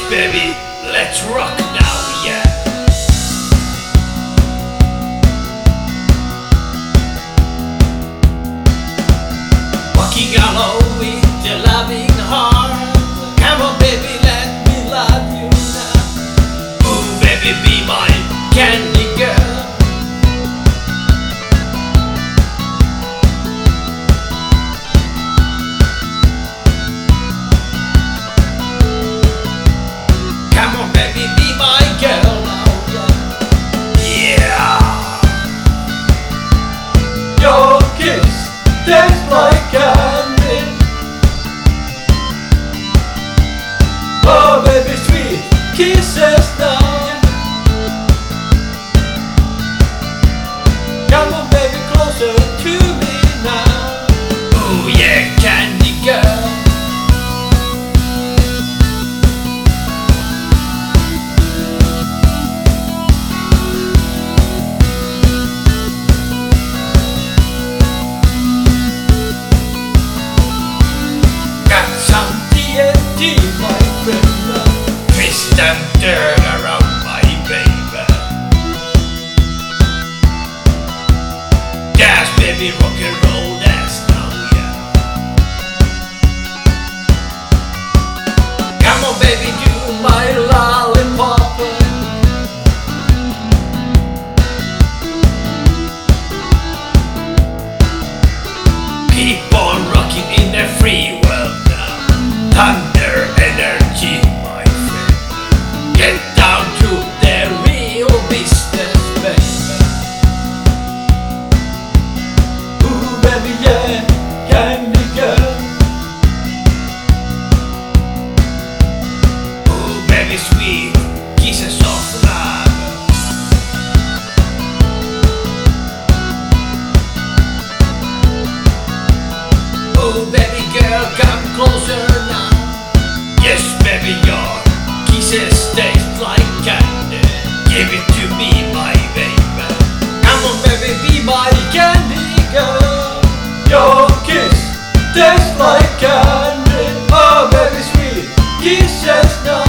baby, let's rock now, yeah. Walking along with your loving heart. Come on baby, let me love you now. Ooh baby, be my candy girl. Come on baby, be my girl now, yeah. Your kiss tastes like candy. Oh baby, sweet kisses now. Come on baby, closer to me now. Oh yeah, candy girl. My friend, twist and turn around, my baby. Dance, baby, rock and roll, dance now, yeah. Come on, baby, do my lollipop. Keep on rocking in the free world now. Thunder energy, my friend. Get down to the real business, baby. Ooh, baby, yeah, candy girl. Ooh, baby, sweet kisses of love. Ooh, baby girl, come closer now. Yes, baby, your kisses taste like candy. Give it to me, my baby. Come on, baby, be my candy girl. Your kiss tastes like candy. Oh, baby, sweet kisses now.